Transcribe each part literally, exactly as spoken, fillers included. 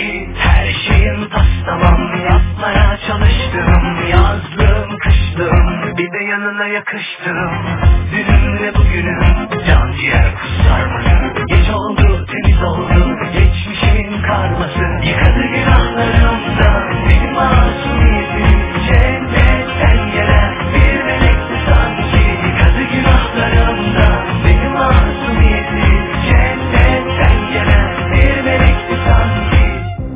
sanki. Her şeyin pastamam, yapmaya çalıştım. Yazlığım, kışlığım, bir de yanına yakıştım. Dünümle bugünüm, can ciğer kusarması. Geç oldu, temiz oldu, geçmişimin karması. Yıkadı günahlarımdan benim masumiyetim. Cennetten gelen bir melekti sanki. Yıkadı günahlarımdan benim masumiyetim. Cennetten gelen bir melekti sanki.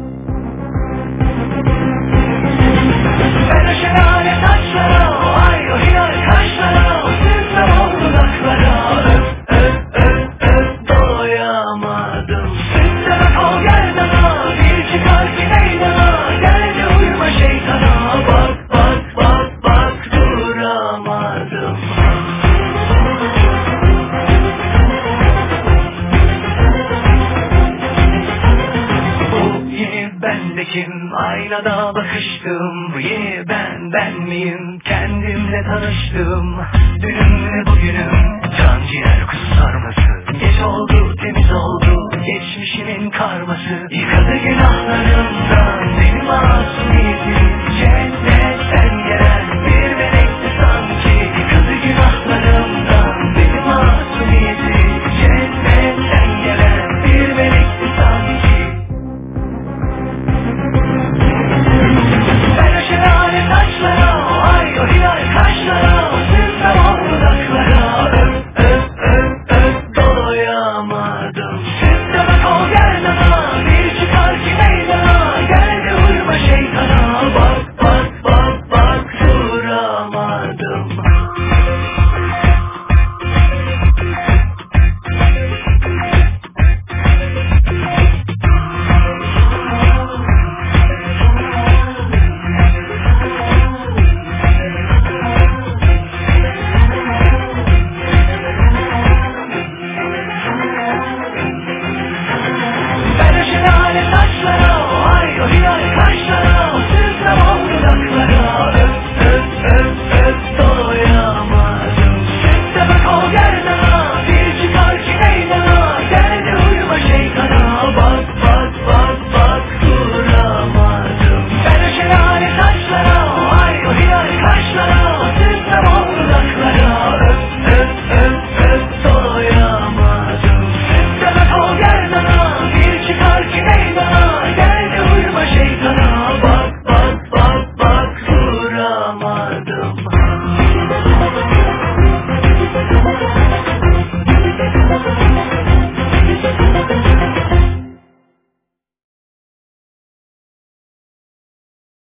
Ben o şelale taşlara, o ay o hilal kaşlara, o sünder o dudaklara öp öp öp öp doyamadım. Sünder öp o gerdana, bir çıkar ki meydana. Gel de uyuma şeytana, bak bak bak bak duramadım. Bu yeni bendekim, aynada bakıştım. Bu yeni ben, ben miyim? Kendimle tanıştım. Dünümle bugünüm, can ciğer kuzu sarması. Geç oldu, temiz oldu, geçmişimin karması. Yıkadı günahlarımdan